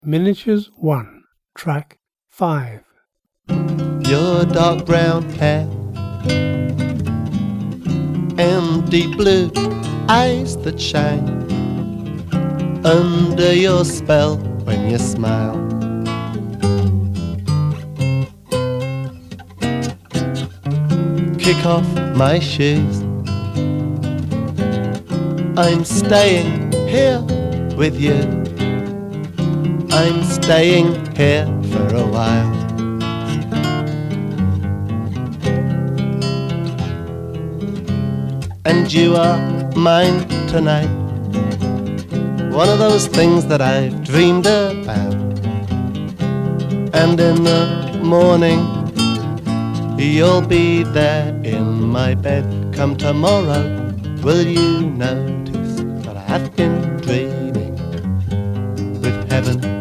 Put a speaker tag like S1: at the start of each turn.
S1: Miniatures 1, Track 5.
S2: Your dark brown hair and deep blue eyes that shine under your spell when you smile. Kick off my shoes, I'm staying here with you. I'm staying here for a while. And you are mine tonight, one of those things that I've dreamed about. And in the morning you'll be there in my bed. Come tomorrow, will you notice that I have been dreaming with heaven